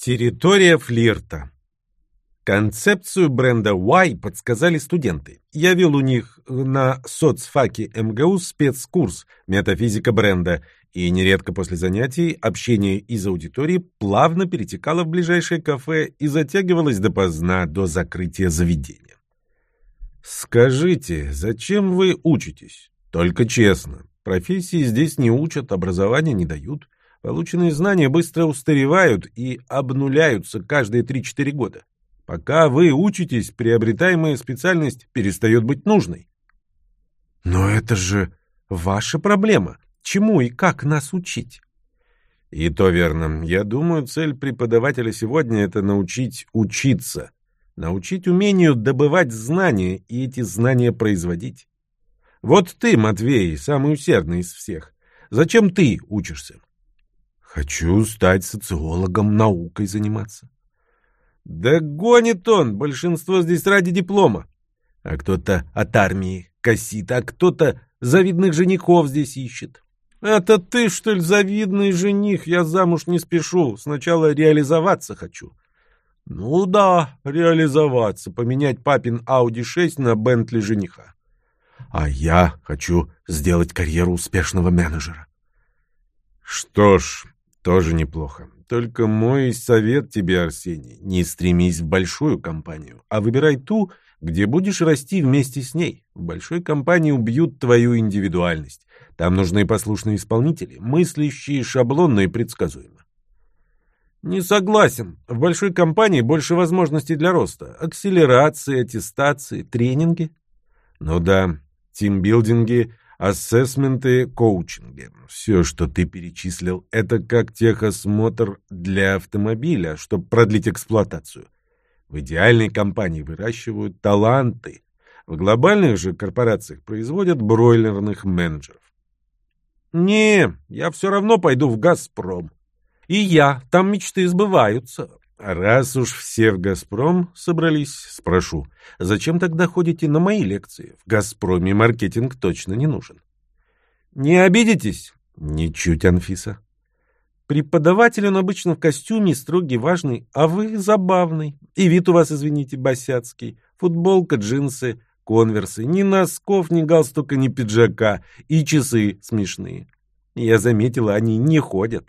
Территория флирта. Концепцию бренда Y подсказали студенты. Я вел у них на соцфаке МГУ спецкурс «Метафизика бренда», и нередко после занятий общение из аудитории плавно перетекало в ближайшее кафе и затягивалось допоздна, до закрытия заведения. Скажите, зачем вы учитесь? Только честно. Профессии здесь не учат, образования не дают. Полученные знания быстро устаревают и обнуляются каждые 3-4 года. Пока вы учитесь, приобретаемая специальность перестает быть нужной. Но это же ваша проблема. Чему и как нас учить? И то верно. Я думаю, цель преподавателя сегодня — это научить учиться. Научить умению добывать знания и эти знания производить. Вот ты, Матвей, самый усердный из всех. Зачем ты учишься? Хочу стать социологом, наукой заниматься. Да гонит он, большинство здесь ради диплома. А кто-то от армии косит, а кто-то завидных женихов здесь ищет. Это ты, что ли, завидный жених? Я замуж не спешу, сначала реализоваться хочу. Ну да, реализоваться, поменять папин Audi 6 на Bentley жениха. А я хочу сделать карьеру успешного менеджера. Что ж, тоже неплохо. Только мой совет тебе, Арсений, не стремись в большую компанию, а выбирай ту, где будешь расти вместе с ней. В большой компании убьют твою индивидуальность. Там нужны послушные исполнители, мыслящие шаблонно и предсказуемо. Не согласен. В большой компании больше возможностей для роста. Акселерации, аттестации, тренинги. Ну да, тимбилдинги, ассессменты, коучинги. Все, что ты перечислил, это как техосмотр для автомобиля, чтобы продлить эксплуатацию. В идеальной компании выращивают таланты. В глобальных же корпорациях производят бройлерных менеджеров. Не, я все равно пойду в «Газпром». И я, там мечты сбываются. Раз уж все в «Газпром» собрались, спрошу, зачем тогда ходите на мои лекции? В «Газпроме» маркетинг точно не нужен. Не обидитесь? Ничуть, Анфиса. Преподаватель он обычно в костюме, строгий, важный, а вы забавный. И вид у вас, извините, босяцкий. Футболка, джинсы, конверсы, ни носков, ни галстука, ни пиджака, и часы смешные. Я заметила, они не ходят.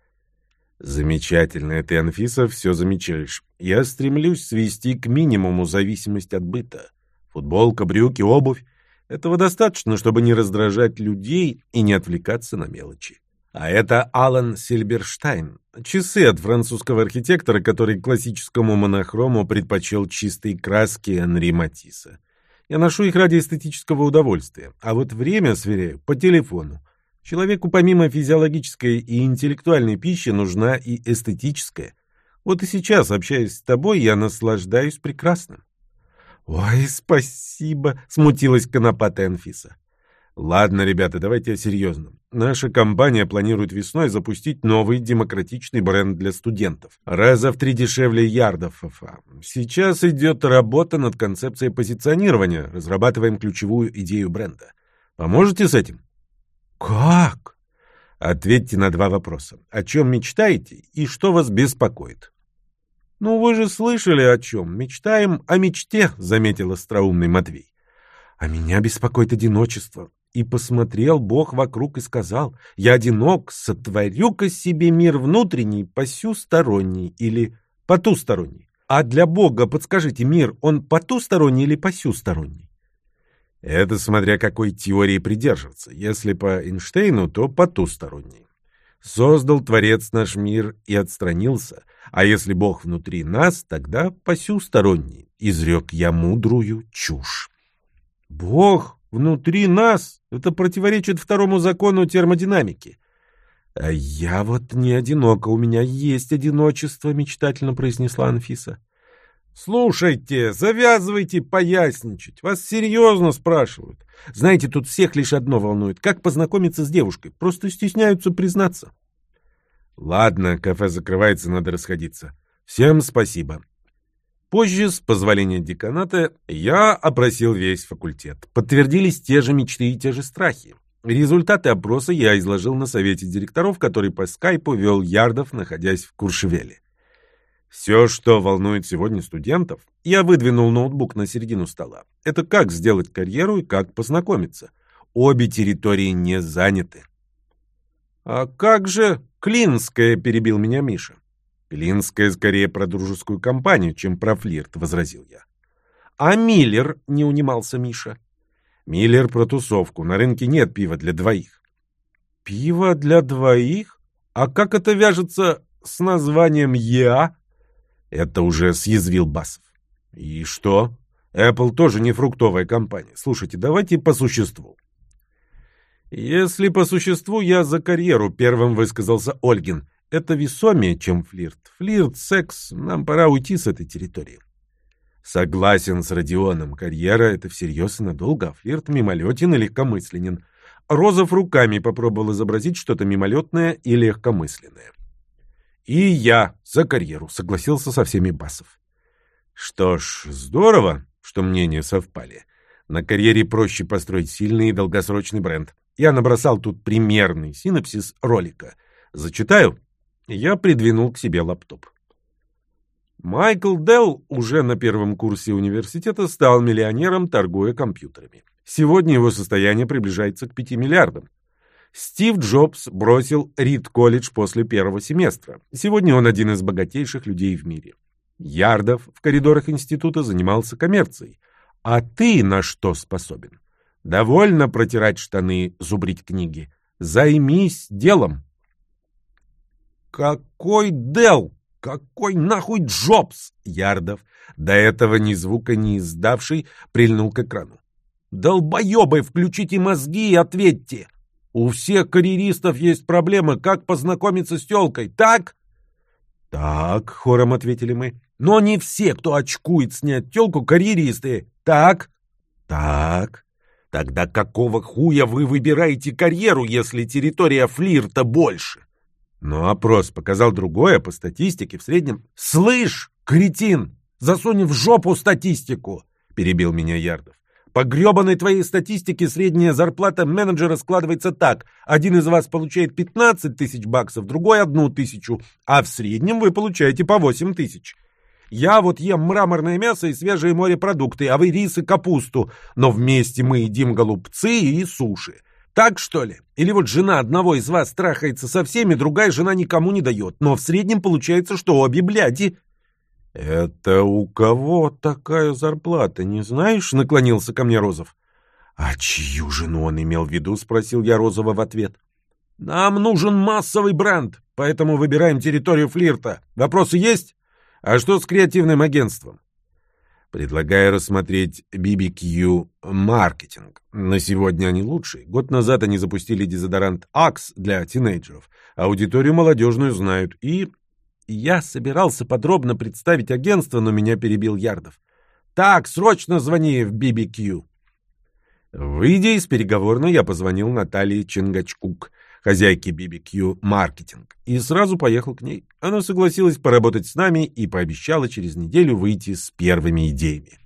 Замечательно, ты, Анфиса, все замечаешь. Я стремлюсь свести к минимуму зависимость от быта. Футболка, брюки, обувь. Этого достаточно, чтобы не раздражать людей и не отвлекаться на мелочи. А это Алан Сильберштайн. Часы от французского архитектора, который классическому монохрому предпочел чистые краски Анри Матисса. Я ношу их ради эстетического удовольствия, а вот время сверяю по телефону. Человеку помимо физиологической и интеллектуальной пищи нужна и эстетическая. Вот и сейчас, общаясь с тобой, я наслаждаюсь прекрасным. «Ой, спасибо!» — смутилась конопатая Анфиса. «Ладно, ребята, давайте о серьезном. Наша компания планирует весной запустить новый демократичный бренд для студентов. Раза в 3 дешевле ярдов ФФА. Сейчас идет работа над концепцией позиционирования. Разрабатываем ключевую идею бренда. Поможете с этим?» «Как?» Ответьте на 2 вопроса. О чем мечтаете и что вас беспокоит? «Ну, вы же слышали, о чем. Мечтаем о мечте», — заметил остроумный Матвей. «А меня беспокоит одиночество. И посмотрел Бог вокруг и сказал: я одинок, сотворю-ка себе мир внутренний, посюсторонний или потусторонний. А для Бога, подскажите, мир, он потусторонний или посюсторонний?» Это смотря какой теории придерживаться. Если по Эйнштейну, то потусторонний. Создал Творец наш мир и отстранился, а если Бог внутри нас, тогда посюсторонний. Изрек я мудрую чушь. Бог внутри нас? Это противоречит 2-му закону термодинамики. А я вот не одинока, у меня есть одиночество, мечтательно произнесла Анфиса. «Слушайте, завязывайте поясничать. Вас серьезно спрашивают. Знаете, тут всех лишь одно волнует. Как познакомиться с девушкой? Просто стесняются признаться». «Ладно, кафе закрывается, надо расходиться. Всем спасибо». Позже, с позволения деканата, я опросил весь факультет. Подтвердились те же мечты и те же страхи. Результаты опроса я изложил на совете директоров, который по скайпу вел Ярдов, находясь в Куршевеле. Все, что волнует сегодня студентов, я выдвинул ноутбук на середину стола. Это как сделать карьеру и как познакомиться. Обе территории не заняты. «А как же Клинская?» — перебил меня Миша. «Клинская скорее про дружескую компанию, чем про флирт», — возразил я. «А Миллер?» — не унимался Миша. «Миллер про тусовку. На рынке нет пива для двоих». «Пиво для двоих? А как это вяжется с названием ЕА?» Это уже съязвил Басов. «И что? Apple тоже не фруктовая компания. Слушайте, давайте по существу». «Если по существу, я за карьеру», — первым высказался Ольгин. «Это весомее, чем флирт. Флирт, секс. Нам пора уйти с этой территории». Согласен с Родионом. Карьера — это всерьез и надолго, а флирт мимолетен и легкомысленен. Розов руками попробовал изобразить что-то мимолетное и легкомысленное. «И я за карьеру», — согласился со всеми Басов. Что ж, здорово, что мнения совпали. На карьере проще построить сильный и долгосрочный бренд. Я набросал тут примерный синопсис ролика. Зачитаю? Я придвинул к себе лаптоп. Майкл Делл уже на первом курсе университета стал миллионером, торгуя компьютерами. Сегодня его состояние приближается к 5 миллиардам. Стив Джобс бросил Рид-колледж после первого семестра. Сегодня он один из богатейших людей в мире. Ярдов в коридорах института занимался коммерцией. А ты на что способен? Довольно протирать штаны, зубрить книги. Займись делом. Какой Делл? Какой нахуй Джобс? Ярдов, до этого ни звука не издавший, прильнул к экрану. Долбоебы, включите мозги и ответьте. У всех карьеристов есть проблемы, как познакомиться с тёлкой, так? Так, хором ответили мы. Но не все, кто очкует снять тёлку, карьеристы, так? Так. Тогда какого хуя вы выбираете карьеру, если территория флирта больше? Но опрос показал другое, по статистике в среднем. «Слышь, кретин, засунь в жопу статистику!» — перебил меня Ярдов. «По гребаной твоей статистике средняя зарплата менеджера складывается так. Один из вас получает 15 тысяч баксов, другой — 1 тысячу, а в среднем вы получаете по 8 тысяч. Я вот ем мраморное мясо и свежие морепродукты, а вы рис и капусту, но вместе мы едим голубцы и суши. Так, что ли? Или вот жена одного из вас трахается со всеми, другая жена никому не дает, но в среднем получается, что обе бляди». «Это у кого такая зарплата, не знаешь?» — наклонился ко мне Розов. «А чью жену он имел в виду?» — спросил я Розова в ответ. «Нам нужен массовый бренд, поэтому выбираем территорию флирта. Вопросы есть? А что с креативным агентством?» «Предлагаю рассмотреть BBQ маркетинг. На сегодня они лучшие. Год назад они запустили дезодорант Axe для тинейджеров. Аудиторию молодежную знают. И я собирался подробно представить агентство, но меня перебил Ярдов. «Так, срочно звони в BBQ». Выйдя из переговорной, я позвонил Наталье Чингачкук, хозяйке BBQ маркетинг, и сразу поехал к ней. Она согласилась поработать с нами и пообещала через неделю выйти с первыми идеями.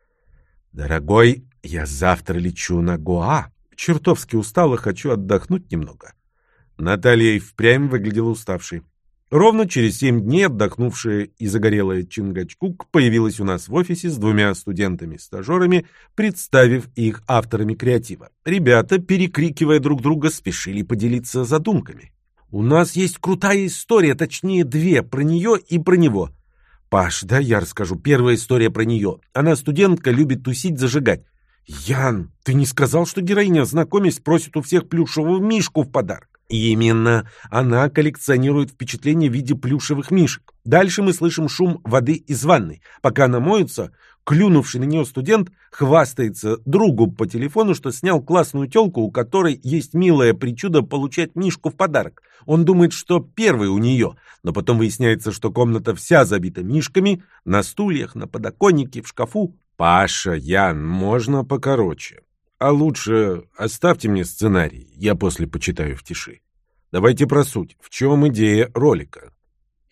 «Дорогой, я завтра лечу на Гоа. Чертовски устала, хочу отдохнуть немного». Наталья и впрямь выглядела уставшей. Ровно через 7 дней отдохнувшая и загорелая Чингачкук появилась у нас в офисе с 2 студентами-стажерами, представив их авторами креатива. Ребята, перекрикивая друг друга, спешили поделиться задумками. «У нас есть крутая история, точнее 2, про нее и про него». «Паш, да я расскажу. Первая история про нее. Она студентка, любит тусить, зажигать». «Ян, ты не сказал, что героиня, знакомясь, просит у всех плюшевого мишку в подарок?» Именно. Она коллекционирует впечатления в виде плюшевых мишек. Дальше мы слышим шум воды из ванной. Пока она моется, клюнувший на нее студент хвастается другу по телефону, что снял классную телку, у которой есть милая причуда получать мишку в подарок. Он думает, что первый у нее, но потом выясняется, что комната вся забита мишками, на стульях, на подоконнике, в шкафу. «Паша, Ян, можно покороче? А лучше оставьте мне сценарий, я после почитаю в тиши. Давайте про суть. В чем идея ролика?»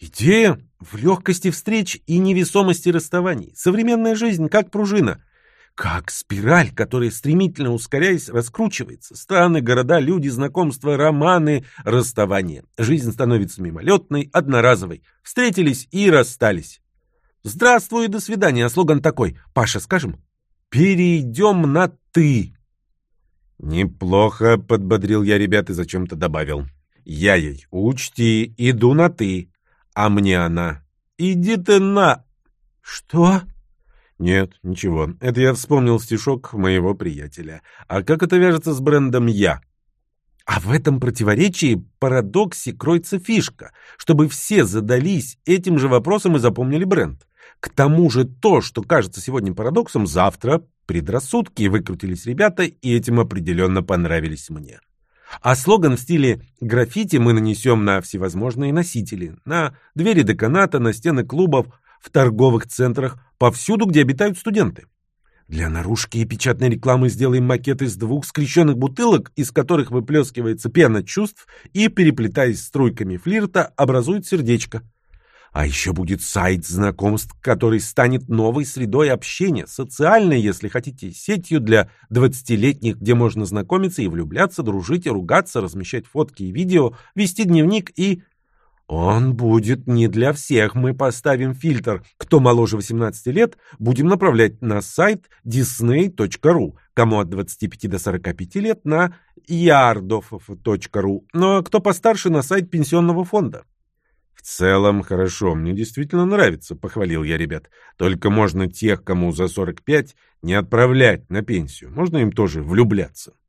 «Идея в легкости встреч и невесомости расставаний. Современная жизнь как пружина. Как спираль, которая, стремительно ускоряясь, раскручивается. Страны, города, люди, знакомства, романы, расставания. Жизнь становится мимолетной, одноразовой. Встретились и расстались. Здравствуй и до свидания. А слоган такой. Паша, скажем? Перейдем на «ты». Неплохо, подбодрил я ребят и зачем-то добавил. Я ей, учти, иду на «ты». А мне она. Иди ты на... Что? Нет, ничего. Это я вспомнил стишок моего приятеля. А как это вяжется с брендом «я»? А в этом противоречии, парадоксе, кроется фишка, чтобы все задались этим же вопросом и запомнили бренд. К тому же то, что кажется сегодня парадоксом, завтра предрассудки, выкрутились ребята, и этим определенно понравились мне. А слоган в стиле граффити мы нанесем на всевозможные носители, на двери деканата, на стены клубов, в торговых центрах, повсюду, где обитают студенты. Для наружки и печатной рекламы сделаем макет из 2 скрещенных бутылок, из которых выплескивается пена чувств и, переплетаясь струйками флирта, образует сердечко. А еще будет сайт знакомств, который станет новой средой общения, социальной, если хотите, сетью для 20-летних, где можно знакомиться и влюбляться, дружить и ругаться, размещать фотки и видео, вести дневник и... Он будет не для всех. Мы поставим фильтр. Кто моложе 18 лет, будем направлять на сайт disney.ru. Кому от 25 до 45 лет на yardov.ru. Ну а кто постарше на сайт пенсионного фонда. В целом хорошо, мне действительно нравится, похвалил я ребят. Только можно тех, кому за 45, не отправлять на пенсию. Можно им тоже влюбляться.